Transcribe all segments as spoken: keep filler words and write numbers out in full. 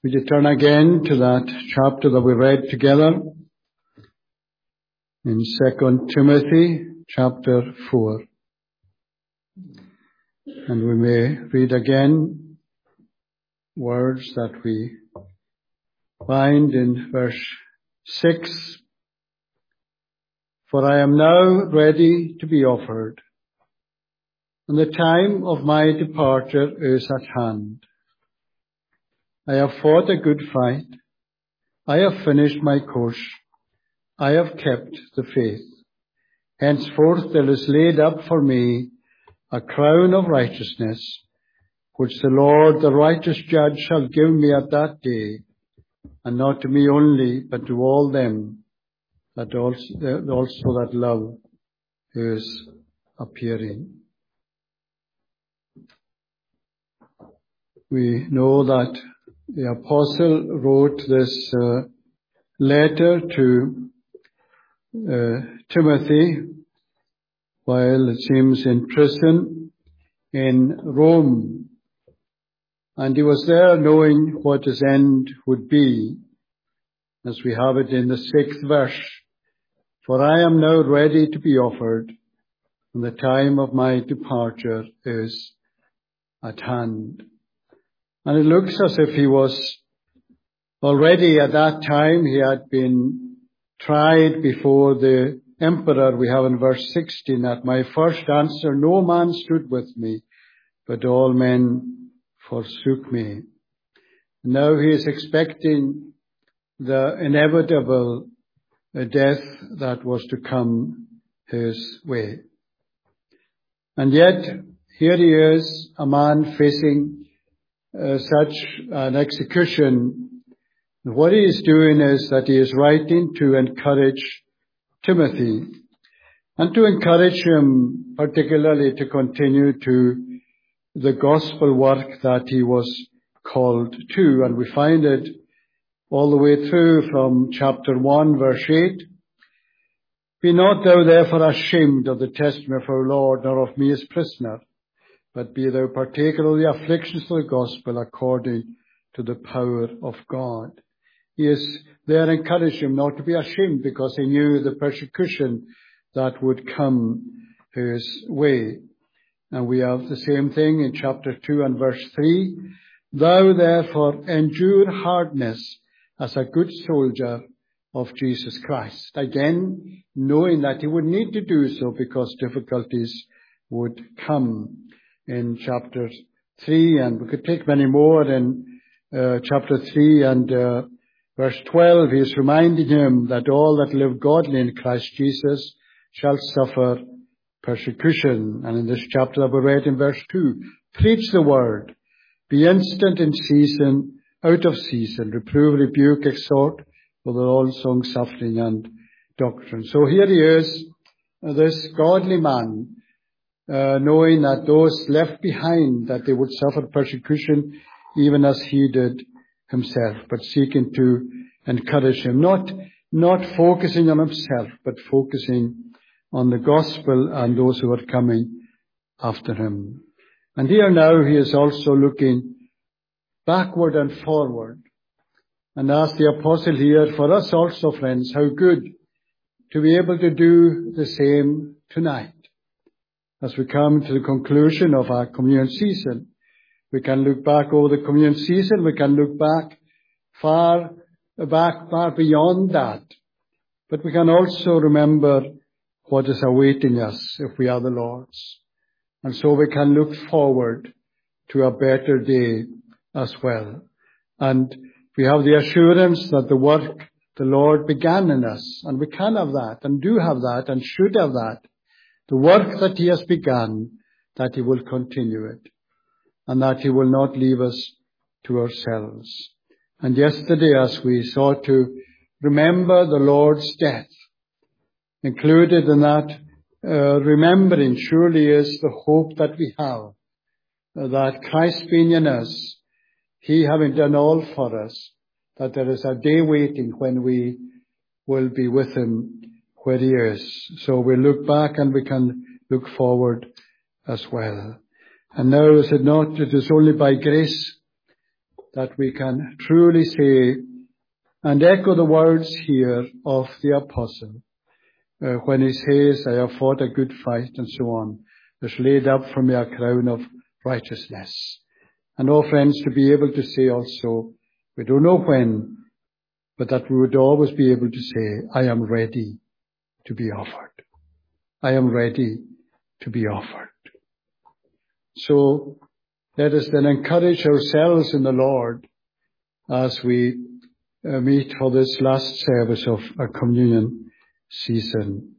Would you turn again to that chapter that we read together in Second Timothy chapter four. And we may read again words that we find in verse six. For I am now ready to be offered, and the time of my departure is at hand. I have fought a good fight. I have finished my course. I have kept the faith. Henceforth there is laid up for me a crown of righteousness, which the Lord, the righteous judge, shall give me at that day, and not to me only, but to all them that also, also that love is appearing. We know that the apostle wrote this uh, letter to uh, Timothy while it seems in prison in Rome. And he was there knowing what his end would be, as we have it in the sixth verse. For I am now ready to be offered, and the time of my departure is at hand. And it looks as if he was already at that time, he had been tried before the emperor. We have in verse sixteen, at my first answer, no man stood with me, but all men forsook me. Now he is expecting the inevitable death that was to come his way. And yet, here he is, a man facing Uh, such an execution. What he is doing is that he is writing to encourage Timothy, and to encourage him particularly to continue to the gospel work that he was called to. And we find it all the way through from chapter one, verse eight. Be not thou therefore ashamed of the testimony of our Lord, nor of me as prisoner, but be thou partaker of the afflictions of the gospel according to the power of God. He is there encouraging him not to be ashamed, because he knew the persecution that would come his way. And we have the same thing in chapter two and verse three. Thou therefore endure hardness as a good soldier of Jesus Christ. Again, knowing that he would need to do so because difficulties would come. In chapter three, and we could take many more in uh, chapter three and uh, verse twelve, he is reminding him that all that live godly in Christ Jesus shall suffer persecution. And in this chapter that we read in verse two, preach the word, be instant in season, out of season, reprove, rebuke, exhort, with all long suffering and doctrine. So here he is, this godly man, Uh, knowing that those left behind, that they would suffer persecution even as he did himself, but seeking to encourage him, not, not focusing on himself, but focusing on the gospel and those who are coming after him. And here now he is also looking backward and forward. And as the apostle here, for us also, friends, how good to be able to do the same tonight. As we come to the conclusion of our communion season, we can look back over the communion season. We can look back far, back, far beyond that. But we can also remember what is awaiting us if we are the Lord's. And so we can look forward to a better day as well. And we have the assurance that the work the Lord began in us, and we can have that, and do have that, and should have that. The work that he has begun, that he will continue it, and that he will not leave us to ourselves. And yesterday, as we sought to remember the Lord's death, included in that uh, remembering surely is the hope that we have, uh, that Christ being in us, he having done all for us, that there is a day waiting when we will be with him where he is. So we look back and we can look forward as well. And now is it not, it is only by grace that we can truly say and echo the words here of the apostle uh, when he says, I have fought a good fight and so on. There's laid up for me a crown of righteousness. And oh friends, to be able to say also, we don't know when, but that we would always be able to say, I am ready to be offered. I am ready to be offered. So let us then encourage ourselves in the Lord as we uh, meet for this last service of our communion season.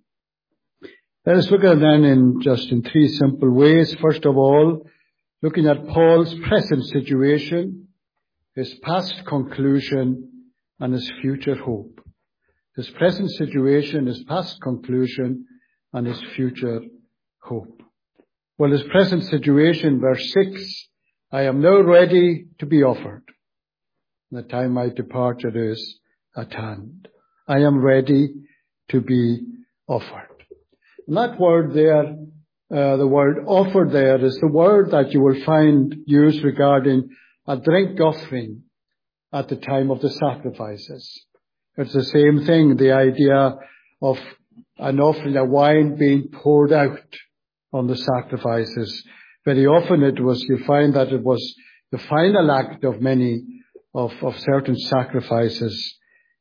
Let us look at it then in just in three simple ways. First of all, looking at Paul's present situation, his past conclusion, and his future hope. His present situation, his past conclusion, and his future hope. Well, his present situation, verse six, I am now ready to be offered. The time of my departure is at hand. I am ready to be offered. And that word there, uh, the word offered there, is the word that you will find used regarding a drink offering at the time of the sacrifices. It's the same thing, the idea of an offering of wine being poured out on the sacrifices. Very often it was, you find that it was the final act of many of, of certain sacrifices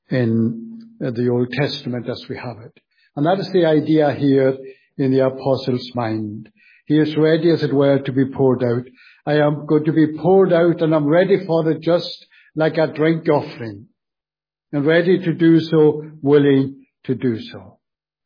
in the Old Testament as we have it. And that is the idea here in the apostle's mind. He is ready, as it were, to be poured out. I am going to be poured out and I'm ready for it just like a drink offering. And ready to do so, willing to do so.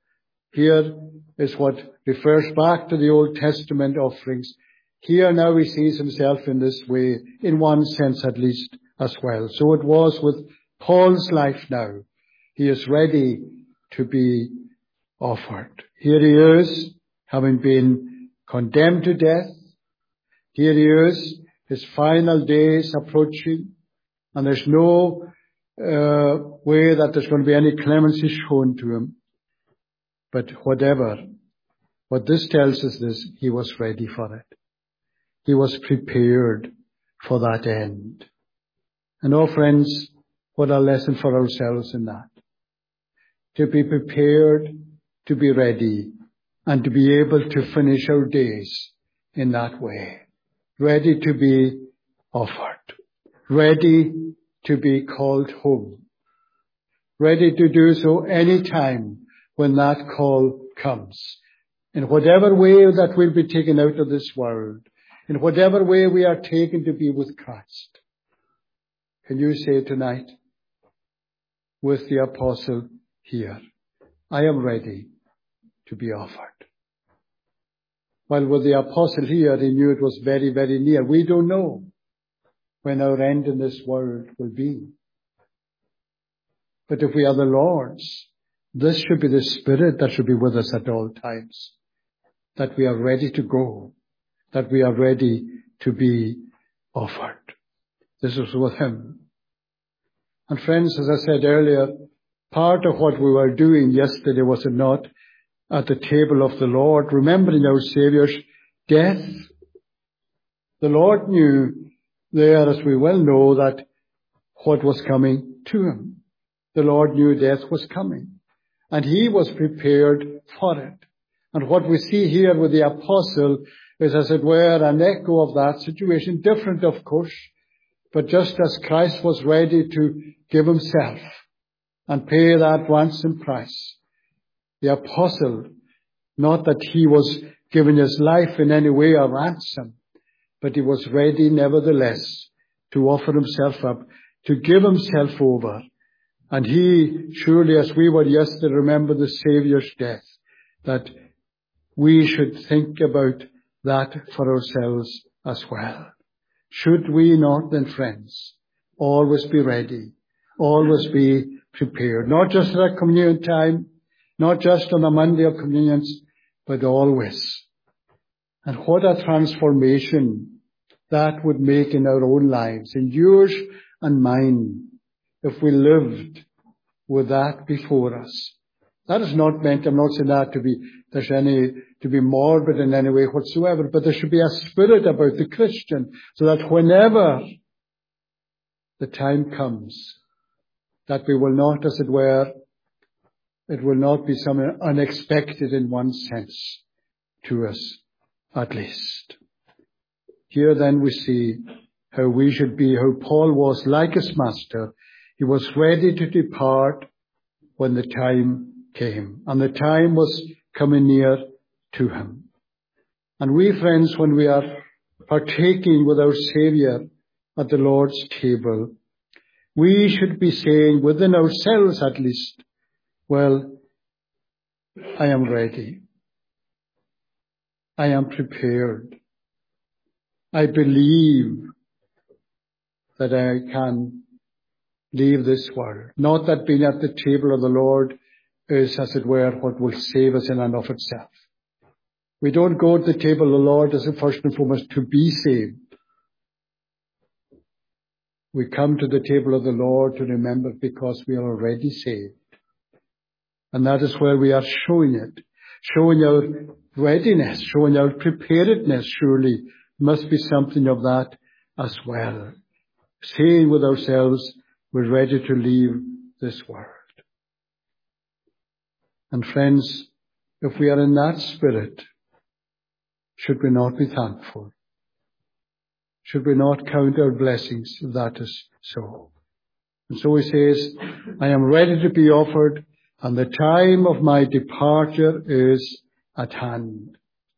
Here is what refers back to the Old Testament offerings. Here now he sees himself in this way, in one sense at least as well. So it was with Paul's life now. He is ready to be offered. Here he is, having been condemned to death. Here he is, his final days approaching. And there's no uh, way that there's going to be any clemency shown to him. But whatever, what this tells us is he was ready for it. He was prepared for that end. And oh friends, what a lesson for ourselves in that. To be prepared, to be ready, and to be able to finish our days in that way. Ready to be offered. Ready to be called home. Ready to do so any time when that call comes. In whatever way that we'll be taken out of this world. In whatever way we are taken to be with Christ. Can you say tonight with the apostle here, I am ready to be offered. While with the apostle here, he knew it was very, very near. We don't know when our end in this world will be. But if we are the Lord's, this should be the Spirit that should be with us at all times. That we are ready to go. That we are ready to be offered. This was with him. And friends, as I said earlier, part of what we were doing yesterday, was it not, at the table of the Lord, remembering our Saviour's death. The Lord knew there, as we well know, that what was coming to him. The Lord knew death was coming. And he was prepared for it. And what we see here with the apostle is, as it were, an echo of that situation. Different, of course. But just as Christ was ready to give himself and pay that ransom price, the apostle, not that he was giving his life in any way a ransom, but he was ready nevertheless to offer himself up, to give himself over. And he, surely as we were yesterday, remember the Saviour's death, that we should think about that for ourselves as well. Should we not then, friends, always be ready, always be prepared, not just at a communion time, not just on a Monday of communions, but always. And what a transformation that would make in our own lives, in yours and mine, if we lived with that before us. That is not meant, I'm not saying that to be, there's any, to be morbid in any way whatsoever, but there should be a spirit about the Christian, so that whenever the time comes that we will not, as it were, it will not be something unexpected in one sense to us, at least. Here then we see how we should be, how Paul was like his master. He was ready to depart when the time came, and the time was coming near to him. And we, friends, when we are partaking with our Saviour at the Lord's table, we should be saying within ourselves at least, well, I am ready. I am prepared. I believe that I can leave this world. Not that being at the table of the Lord is, as it were, what will save us in and of itself. We don't go to the table of the Lord as a first and foremost to be saved. We come to the table of the Lord to remember because we are already saved. And that is where we are showing it. Showing our readiness, showing our preparedness, surely must be something of that as well. Saying with ourselves, we're ready to leave this world. And friends, if we are in that spirit, should we not be thankful? Should we not count our blessings if that is so? And so he says, I am ready to be offered, and the time of my departure is at hand.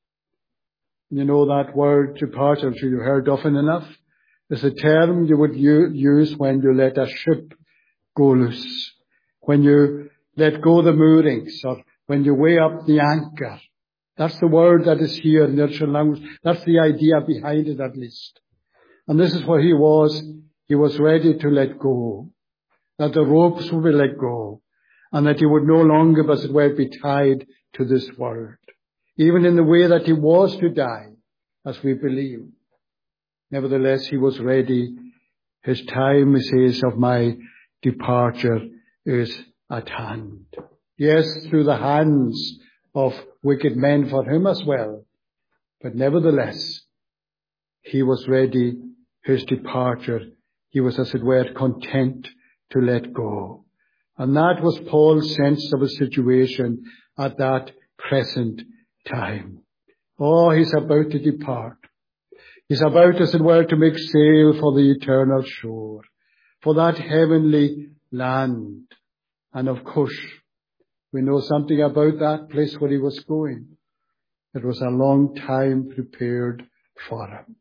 You know that word departure, I'm sure you've heard often enough. It's a term you would use when you let a ship go loose, when you let go the moorings, or when you weigh up the anchor. That's the word that is here in the original language. That's the idea behind it, at least. And this is what he was. He was ready to let go, that the ropes would be let go, and that he would no longer, as it were, be tied to this world, even in the way that he was to die, as we believe. Nevertheless, he was ready. His time, he says, of my departure is at hand. Yes, through the hands of wicked men for him as well. But nevertheless, he was ready. His departure, he was, as it were, content to let go. And that was Paul's sense of a situation at that present time. Oh, he's about to depart. He's about, as it were, to make sail for the eternal shore, for that heavenly land. And of course, we know something about that place where he was going. It was a long time prepared for him.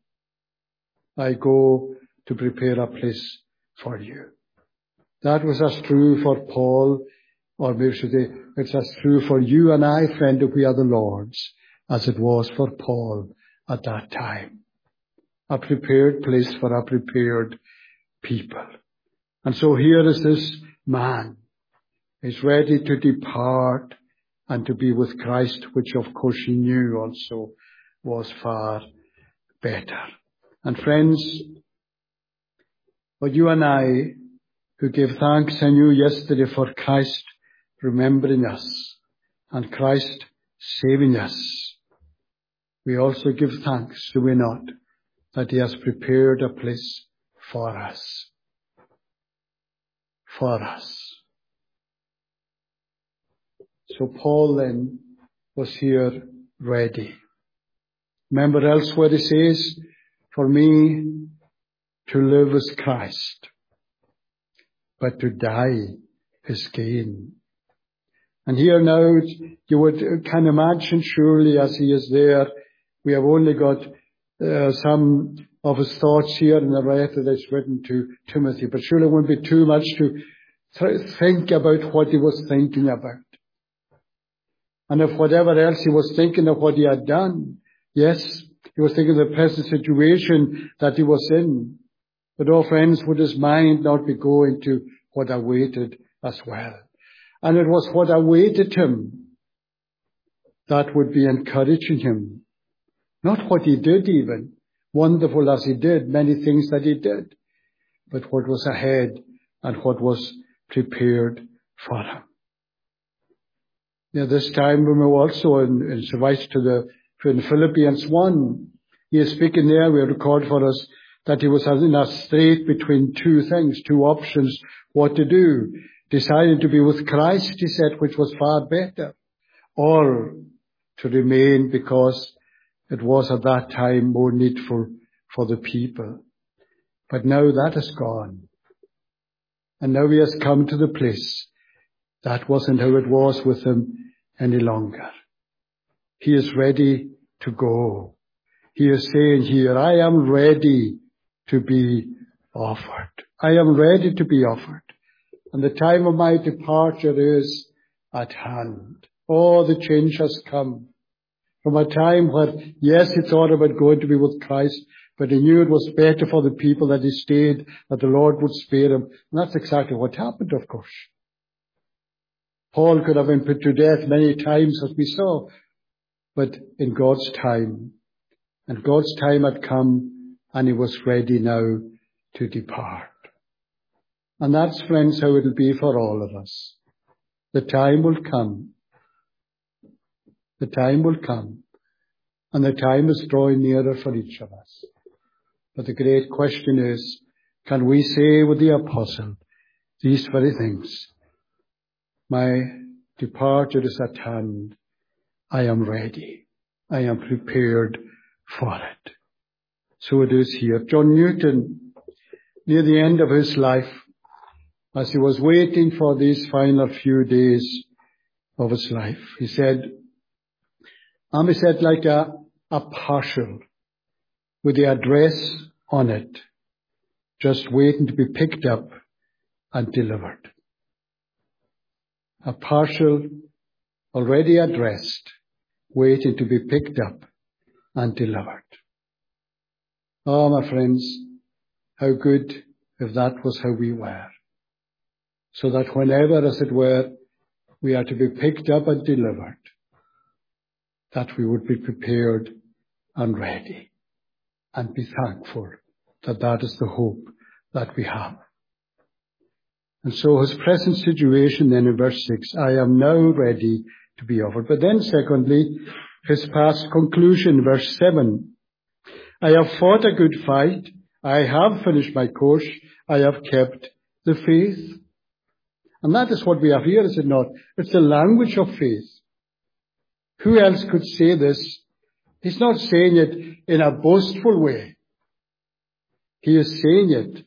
I go to prepare a place for you. That was as true for Paul, or maybe should say, it's as true for you and I, friend, if we are the Lord's, as it was for Paul at that time. A prepared place for a prepared people. And so here is this man. He's ready to depart and to be with Christ, which of course he knew also was far better. And friends, for you and I, who gave thanks anew yesterday for Christ remembering us and Christ saving us, we also give thanks, do we not, that he has prepared a place for us. For us. So Paul then was here ready. Remember elsewhere he says, for me to live is Christ, but to die is gain. And here now you would can imagine surely as he is there, we have only got uh, some of his thoughts here in the letter that's written to Timothy, but surely it wouldn't be too much to th- think about what he was thinking about. And if whatever else he was thinking of what he had done, yes, he was thinking of the present situation that he was in. But oh friends, would his mind not be going to what awaited as well? And it was what awaited him that would be encouraging him. Not what he did even, wonderful as he did, many things that he did, but what was ahead and what was prepared for him. Now this time we know also in, in suffice to the in Philippians one, he is speaking there, we record for us that he was in a strait between two things, two options, what to do. Decided to be with Christ, he said, which was far better, or to remain because it was at that time more needful for the people. But now that is gone. And now he has come to the place that wasn't how it was with him any longer. He is ready to go. He is saying here, I am ready to be offered. I am ready to be offered. And the time of my departure is at hand. Oh, the change has come. From a time where, yes, he thought about going to be with Christ, but he knew it was better for the people that he stayed, that the Lord would spare him. And that's exactly what happened, of course. Paul could have been put to death many times, as we saw, but in God's time. And God's time had come, and he was ready now to depart. And that's, friends, how it'll be for all of us. The time will come. The time will come. And the time is drawing nearer for each of us. But the great question is, can we say with the apostle these very things? My departure is at hand. I am ready. I am prepared for it. So it is here. John Newton, near the end of his life, as he was waiting for these final few days of his life, he said, and he said like a, a parcel with the address on it, just waiting to be picked up and delivered. A parcel already addressed, waiting to be picked up and delivered. Oh, my friends, how good if that was how we were. So that whenever, as it were, we are to be picked up and delivered, that we would be prepared and ready and be thankful that that is the hope that we have. And so his present situation then in verse six, I am now ready to be offered. But then secondly, his past conclusion, verse seven, I have fought a good fight. I have finished my course. I have kept the faith. And that is what we have here, is it not? It's the language of faith. Who else could say this? He's not saying it in a boastful way. He is saying it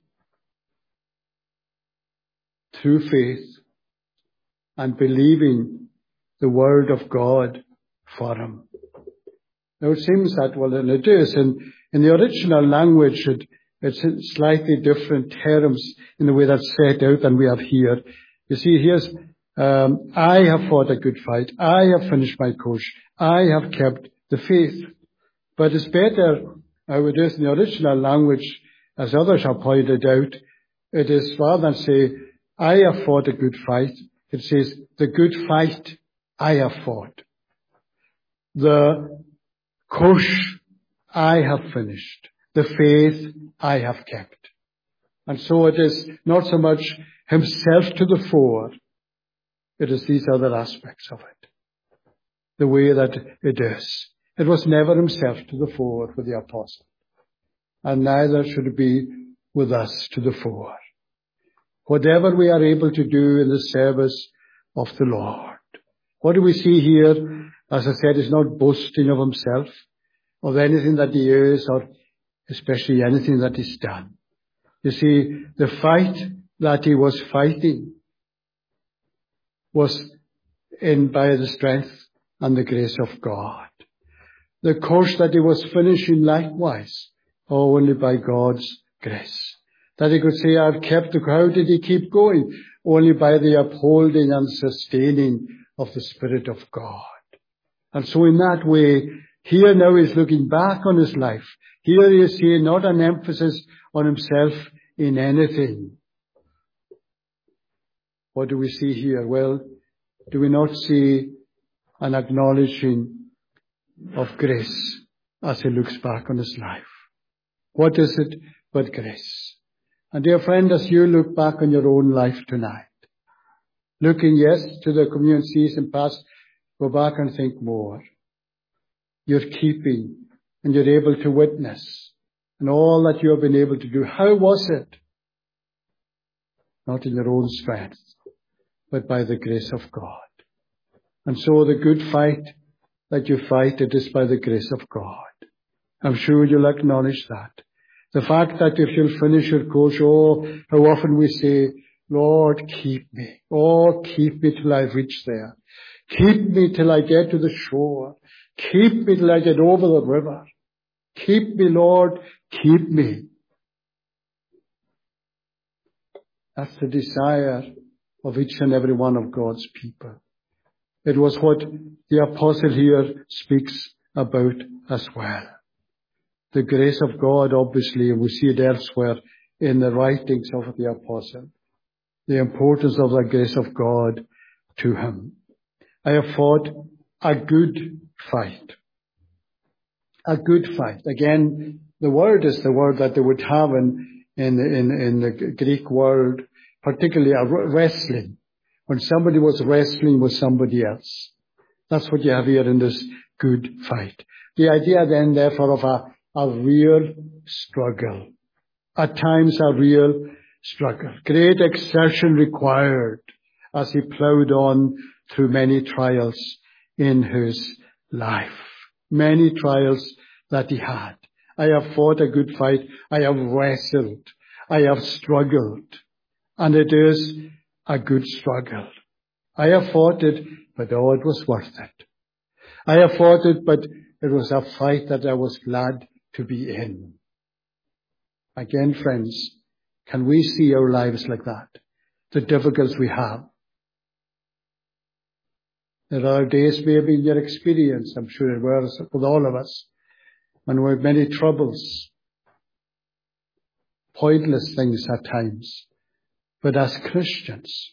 through faith and believing the word of God for him. Now it seems that, well, and it is, in, in the original language, it, it's slightly different terms in the way that's set out than we have here. You see, here's, um, I have fought a good fight. I have finished my course. I have kept the faith. But it's better how it is in the original language, as others have pointed out. It is rather than say, I have fought a good fight, it says, the good fight I have fought. The course I have finished. The faith I have kept. And so it is not so much himself to the fore. It is these other aspects of it. The way that it is. It was never himself to the fore with the apostle. And neither should it be with us to the fore. Whatever we are able to do in the service of the Lord. What do we see here? As I said, is not boasting of himself, of anything that he is, or especially anything that he's done. You see, the fight that he was fighting was in by the strength and the grace of God. The course that he was finishing likewise, only by God's grace. That he could say, I've kept the, how did he keep going? Only by the upholding and sustaining of the Spirit of God. And so in that way, here now he's looking back on his life. Here he is seeing not an emphasis on himself in anything. What do we see here? Well, do we not see an acknowledging of grace as he looks back on his life? What is it but grace? And dear friend, as you look back on your own life tonight, looking, yes, to the communion season past, go back and think more. You're keeping and you're able to witness and all that you have been able to do. How was it? Not in your own strength, but by the grace of God. And so the good fight that you fight, it is by the grace of God. I'm sure you'll acknowledge that. The fact that if you'll finish your course, oh, how often we say, Lord, keep me. Oh, keep me till I reach there. Keep me till I get to the shore. Keep me till I get over the river. Keep me, Lord, keep me. That's the desire of each and every one of God's people. It was what the apostle here speaks about as well. The grace of God, obviously, we see it elsewhere in the writings of the apostle. The importance of the grace of God to him. I have fought a good fight. A good fight. Again, the word is the word that they would have in, in, in, in the Greek world, particularly a wrestling. When somebody was wrestling with somebody else. That's what you have here in this good fight. The idea then, therefore, of a, a real struggle. At times a real struggle. Great exertion required as he ploughed on through many trials in his life. Many trials that he had. I have fought a good fight. I have wrestled. I have struggled. And it is a good struggle. I have fought it, but oh, it was worth it. I have fought it, but it was a fight that I was glad to be in. Again, friends, can we see our lives like that? The difficulties we have. There are days maybe in your experience, I'm sure it was with all of us, when we have many troubles, pointless things at times. But as Christians,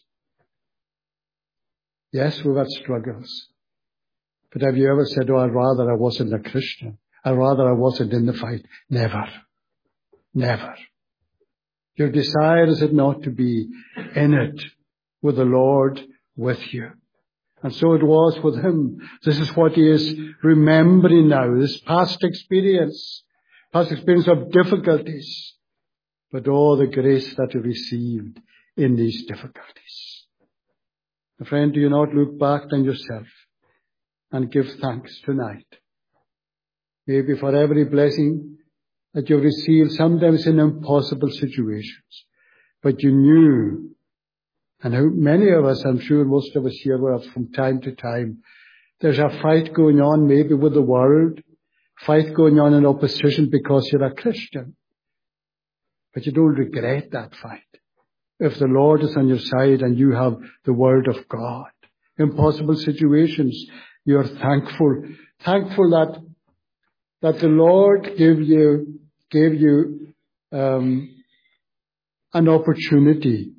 yes, we've had struggles. But have you ever said, oh, I'd rather I wasn't a Christian. I'd rather I wasn't in the fight. Never. Never. Your desire is it not to be in it with the Lord with you. And so it was with him. This is what he is remembering now. This past experience. Past experience of difficulties. But all the grace that he received in these difficulties. My friend, do you not look back on yourself and give thanks tonight? Maybe for every blessing that you've received, sometimes in impossible situations. But you knew, and how many of us, I'm sure most of us here were from time to time, there's a fight going on maybe with the world, fight going on in opposition because you're a Christian. But you don't regret that fight. If the Lord is on your side and you have the Word of God. Impossible situations, you're thankful. Thankful that, that the Lord gave you, gave you, um, an opportunity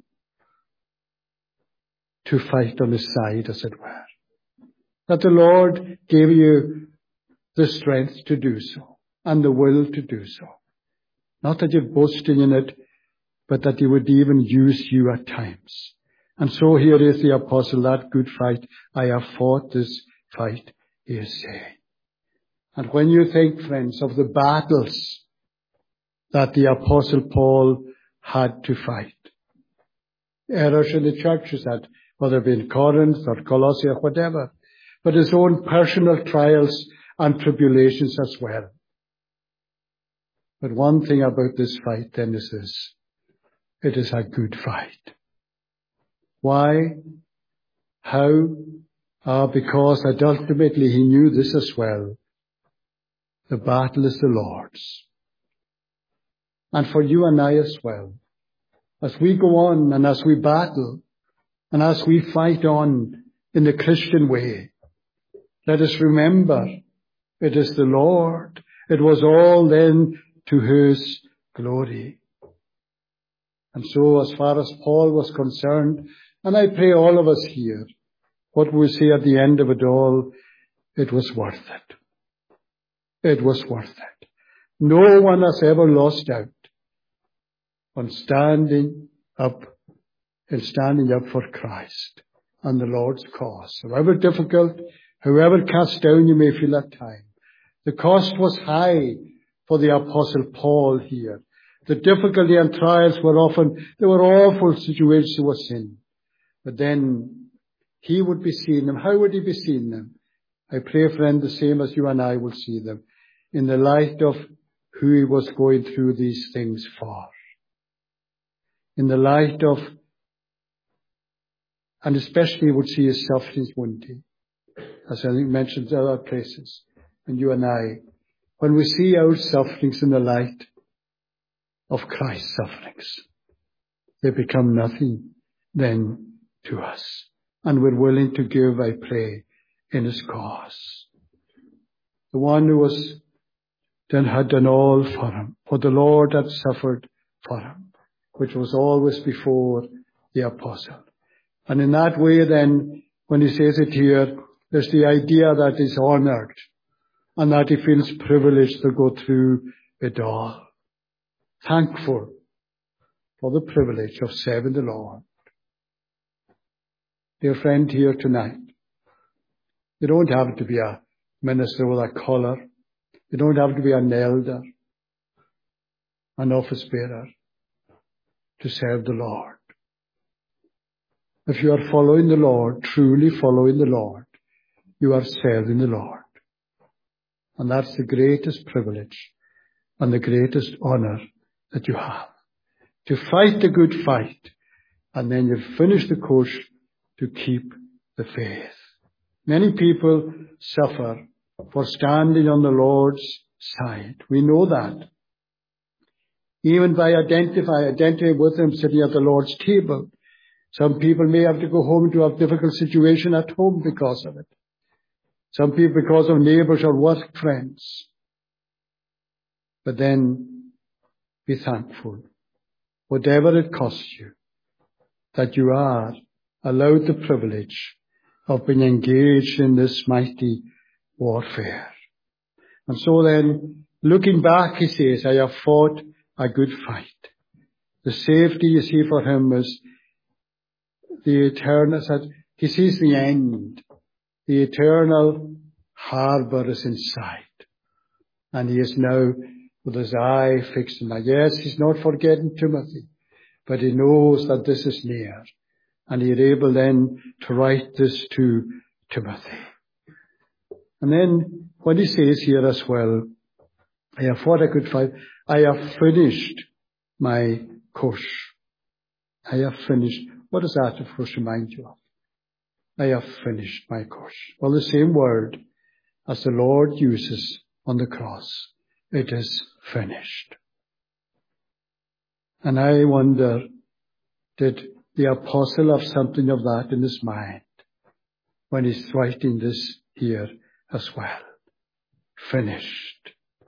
to fight on His side, as it were. That the Lord gave you the strength to do so and the will to do so. Not that you're boasting in it, but that He would even use you at times. And so here is the apostle, that good fight. I have fought this fight, he is saying. And when you think, friends, of the battles that the apostle Paul had to fight, errors in the churches, that whether it be in Corinth or Colossae or whatever, but his own personal trials and tribulations as well. But one thing about this fight then is this. It is a good fight. Why? How? Ah, because that ultimately he knew this as well. The battle is the Lord's. And for you and I as well. As we go on and as we battle and as we fight on in the Christian way, let us remember it is the Lord. It was all then to His glory. And so as far as Paul was concerned, and I pray all of us here, what we see at the end of it all, it was worth it. It was worth it. No one has ever lost out on standing up and standing up for Christ and the Lord's cause. However difficult, however cast down you may feel at times, the cost was high for the Apostle Paul here. The difficulty and trials were often, they were awful situations he was in. But then he would be seeing them. How would he be seeing them? I pray, friend, the same as you and I will see them, in the light of who he was going through these things for. In the light of, and especially would see his sufferings one day, as I think mentioned in other places, and you and I, when we see our sufferings in the light of Christ's sufferings, they become nothing then to us. And we're willing to give, I pray, in his cause. The one who was then had done all for him, for the Lord had suffered for him, which was always before the apostle. And in that way then, when he says it here, there's the idea that he's honored and that he feels privileged to go through it all. Thankful for the privilege of serving the Lord. Dear friend here tonight, you don't have to be a minister with a collar. You don't have to be an elder, an office bearer to serve the Lord. If you are following the Lord, truly following the Lord, you are serving the Lord. And that's the greatest privilege and the greatest honor that you have. To fight the good fight, and then you finish the course to keep the faith. Many people suffer for standing on the Lord's side. We know that. Even by identify, identifying with him sitting at the Lord's table. Some people may have to go home to a difficult situation at home because of it. Some people because of neighbors or work friends. But then be thankful, whatever it costs you, that you are allowed the privilege of being engaged in this mighty warfare. And so then, looking back, he says, I have fought a good fight. The safety you see for him is the eternal, he sees the end. The eternal harbour is in sight. And he is now with his eye fixed on that. Yes, he's not forgetting Timothy, but he knows that this is near. And he is able then to write this to Timothy. And then what he says here as well, I have fought a good fight. I have finished my course. I have finished. What does that, of course, remind you of? I have finished my course. Well, the same word as the Lord uses on the cross. It is finished. And I wonder, did the apostle have something of that in his mind when he's writing this here as well? Finished.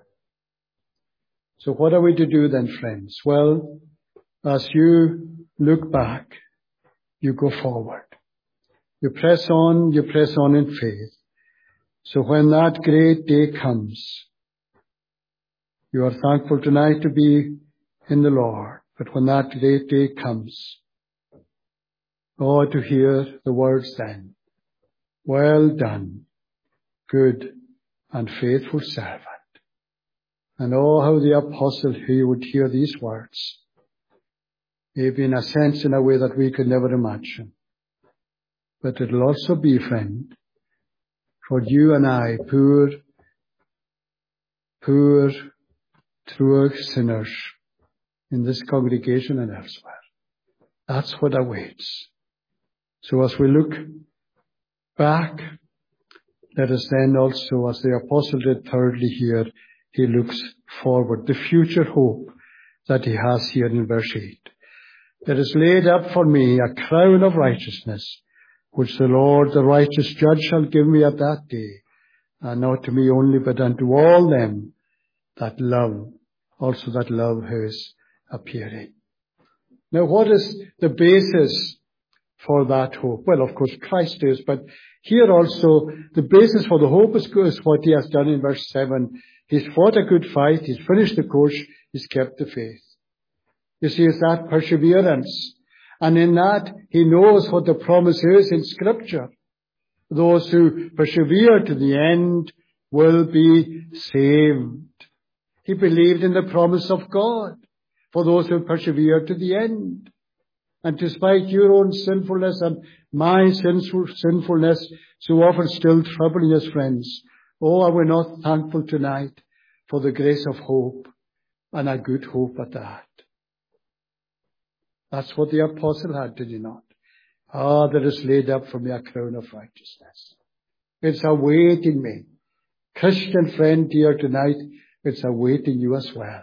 So what are we to do then, friends? Well, as you look back, you go forward. You press on, you press on in faith. So when that great day comes, you are thankful tonight to be in the Lord. But when that great day comes, oh, to hear the words then, well done, good and faithful servant. And oh, how the apostle he would hear these words, maybe in a sense, in a way that we could never imagine. But it'll also be, friend, for you and I, poor, poor, true sinners in this congregation and elsewhere. That's what awaits. So as we look back, let us then also, as the apostle did thirdly here, he looks forward, the future hope that he has here in verse eight. There is laid up for me a crown of righteousness, which the Lord, the righteous judge, shall give me at that day, and not to me only, but unto all them that love, also that love his appearing. Now, what is the basis for that hope? Well, of course, Christ is, but here also, the basis for the hope is what he has done in verse seven. He's fought a good fight, he's finished the course, he's kept the faith. You see, it's that perseverance. And in that, he knows what the promise is in Scripture. Those who persevere to the end will be saved. He believed in the promise of God for those who persevere to the end. And despite your own sinfulness and my sinful sinfulness so often still troubling us, friends, oh, are we not thankful tonight for the grace of hope, and a good hope at that? That's what the apostle had, did he not? Ah, there is laid up for me a crown of righteousness. It's awaiting me. Christian friend here tonight, it's awaiting you as well.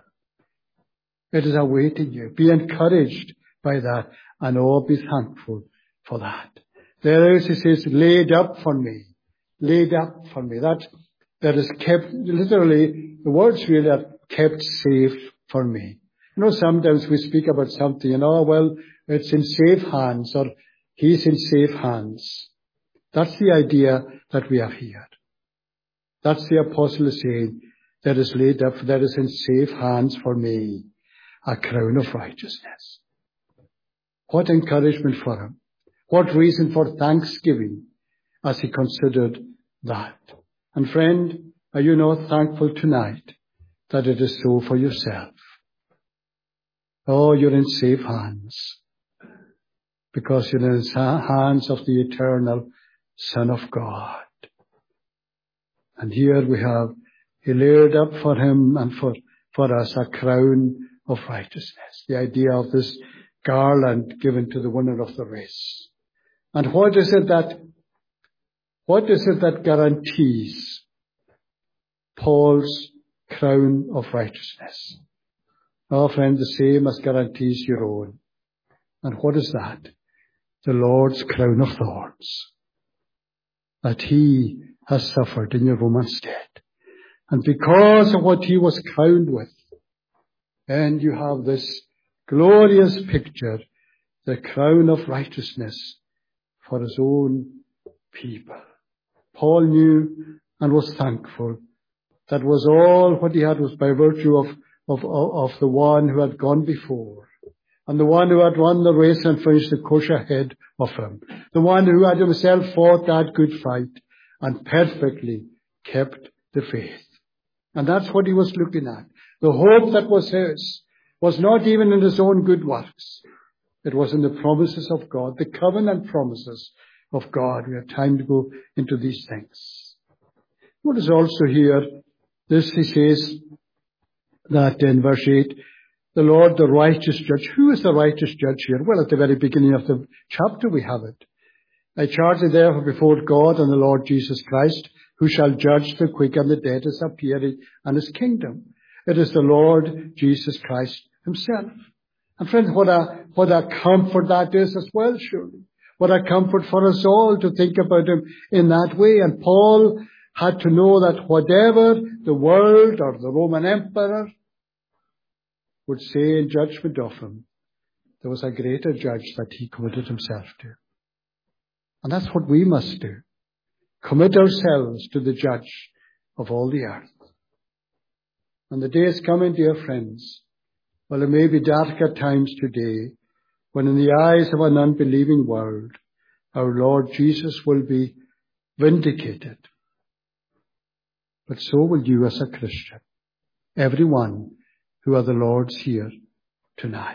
It is awaiting you. Be encouraged by that, and oh, be thankful for that. There is, he says, laid up for me. Laid up for me. That, that is kept, literally, the words really are kept safe for me. You know, sometimes we speak about something, and oh, well, it's in safe hands, or he's in safe hands. That's the idea that we have here. That's the apostle is saying, that is laid up, that is in safe hands for me, a crown of righteousness. What encouragement for him. What reason for thanksgiving as he considered that. And friend, are you not thankful tonight that it is so for yourself? Oh, you're in safe hands, because you're in the hands of the eternal Son of God. And here we have, he laid up for him and for, for us a crown of righteousness. The idea of this garland given to the winner of the race. And what is it that, what is it that guarantees Paul's crown of righteousness? Oh, friend, the same as guarantees your own. And what is that? The Lord's crown of thorns that he has suffered in your Roman stead. And because of what he was crowned with, and you have this glorious picture, the crown of righteousness for his own people. Paul knew and was thankful. That was all what he had was by virtue of, of, of the one who had gone before. And the one who had run the race and finished the course ahead of him. The one who had himself fought that good fight and perfectly kept the faith. And that's what he was looking at. The hope that was his was not even in his own good works. It was in the promises of God, the covenant promises of God. We have time to go into these things. Notice also here, this he says that in verse eight, the Lord, the righteous judge. Who is the righteous judge here? Well, at the very beginning of the chapter we have it. I charge thee therefore before God and the Lord Jesus Christ, who shall judge the quick and the dead as appearing and his kingdom. It is the Lord Jesus Christ himself. And friends, what a, what a comfort that is as well, surely. What a comfort for us all to think about him in that way. And Paul had to know that whatever the world or the Roman emperor would say in judgment of him, there was a greater judge that he committed himself to. And that's what we must do. Commit ourselves to the judge of all the earth. And the day is coming, dear friends. Well, it may be dark at times today, when in the eyes of an unbelieving world, our Lord Jesus will be vindicated. But so will you as a Christian. Everyone who are the Lord's here tonight.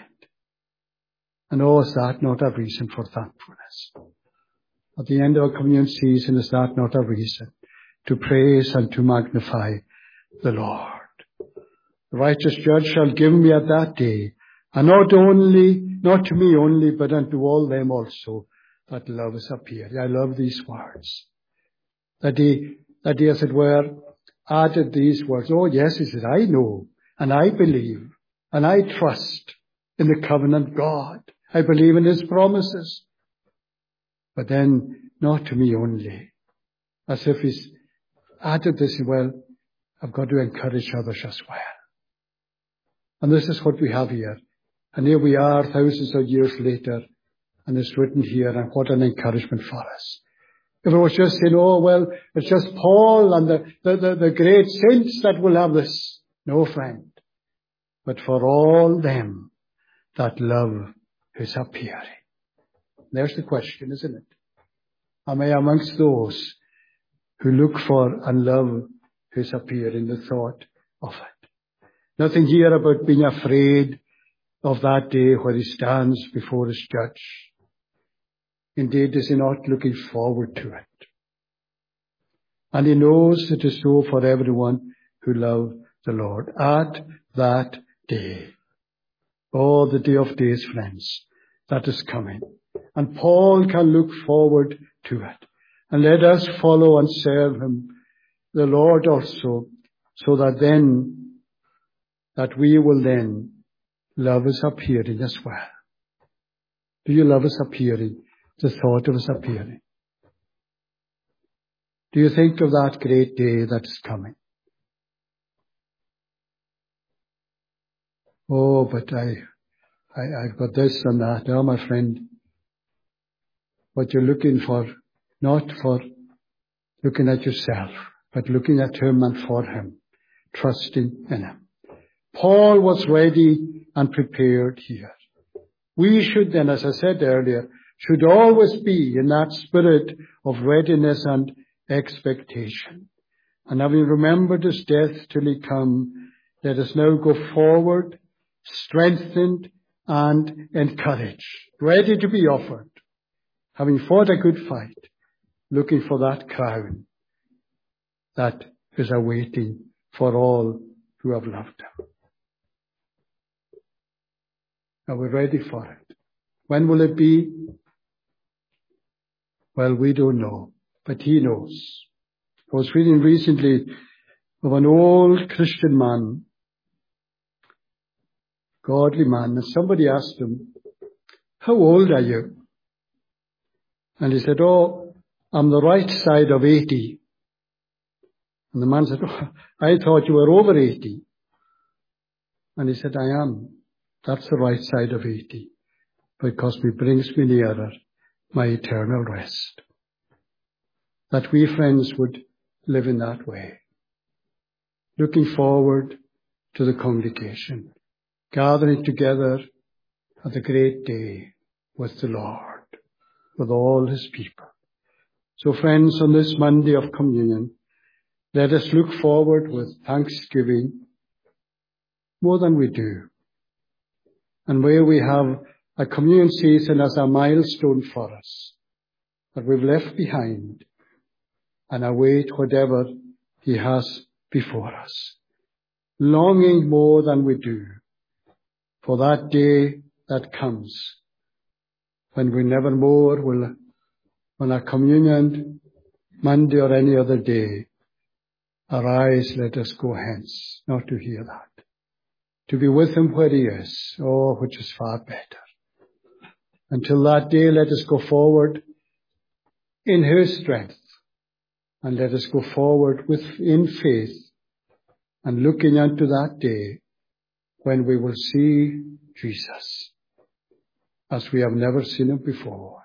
And oh, is that not a reason for thankfulness? At the end of our communion season, is that not a reason to praise and to magnify the Lord? The righteous judge shall give me at that day, and not only, not to me only, but unto all them also that love is appeared. I love these words. That he, that he, as it were, added these words. Oh yes, he said, I know, and I believe, and I trust in the covenant God. I believe in his promises. But then, not to me only. As if he's added this, well, I've got to encourage others as well. And this is what we have here. And here we are thousands of years later, and it's written here, and what an encouragement for us. If it was just saying, oh, well, it's just Paul and the, the, the, the great saints that will have this. No, friend. But for all them that love his appearing. There's the question, isn't it? Am I amongst those who look for and love his appearing, the thought of it? Nothing here about being afraid of that day where he stands before his judge. Indeed, is he not looking forward to it? And he knows it is so for everyone who love the Lord at that day. Oh, the day of days, friends, that is coming. And Paul can look forward to it. And let us follow and serve him, the Lord also, so that then, that we will then love his appearing as well. Do you love his appearing? The thought of his appearing? Do you think of that great day that is coming? Oh, but I, I, I've got this and that. Oh, my friend, what you're looking for, not for looking at yourself, but looking at him and for him, trusting in him. Paul was ready and prepared here. We should then, as I said earlier, should always be in that spirit of readiness and expectation. And having remembered his death till he come, let us now go forward, strengthened and encouraged, ready to be offered, having fought a good fight, looking for that crown that is awaiting for all who have loved him. Are we ready for it? When will it be? Well, we don't know, but he knows. I was reading recently of an old Christian man, godly man, and somebody asked him, how old are you? And he said, oh, I'm the right side of eighty. And the man said, oh, I thought you were over eighty. And he said, I am. That's the right side of eighty, because it brings me nearer my eternal rest. That we, friends, would live in that way, looking forward to the congregation, gathering together at the great day with the Lord, with all his people. So, friends, on this Monday of communion, let us look forward with thanksgiving more than we do. And where we have a communion season as a milestone for us, that we've left behind, and await whatever he has before us, longing more than we do for that day that comes, when we never more will, on a communion Monday or any other day, arise, let us go hence, not to hear that. To be with him where he is, oh, which is far better. Until that day, let us go forward in his strength, and let us go forward with in faith, and looking unto that day when we will see Jesus as we have never seen him before.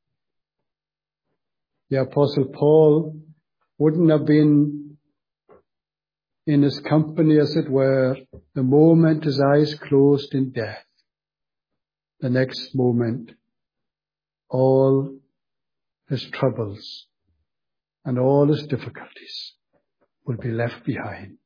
The Apostle Paul wouldn't have been in his company, as it were, the moment his eyes closed in death. The next moment, all his troubles and all his difficulties will be left behind.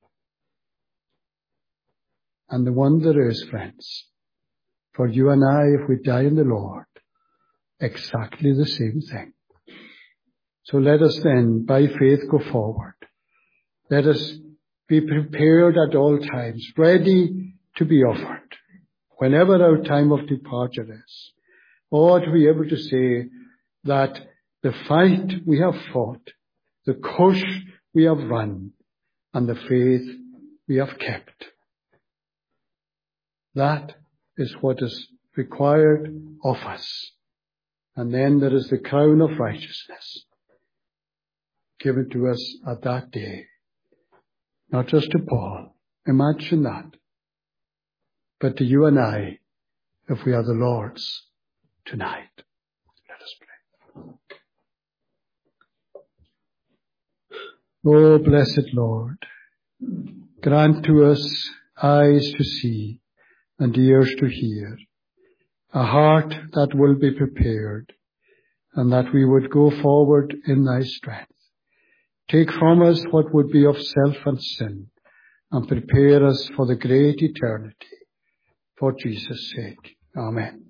And the wonder is, friends, for you and I, if we die in the Lord, exactly the same thing. So let us then, by faith, go forward. Let us be prepared at all times, ready to be offered, whenever our time of departure is, or to be able to say that the fight we have fought, the course we have run, and the faith we have kept. That is what is required of us. And then there is the crown of righteousness given to us at that day. Not just to Paul, imagine that, but to you and I, if we are the Lord's tonight. Let us pray. Oh, blessed Lord, grant to us eyes to see and ears to hear, a heart that will be prepared, and that we would go forward in thy strength. Take from us what would be of self and sin, and prepare us for the great eternity. For Jesus' sake. Amen.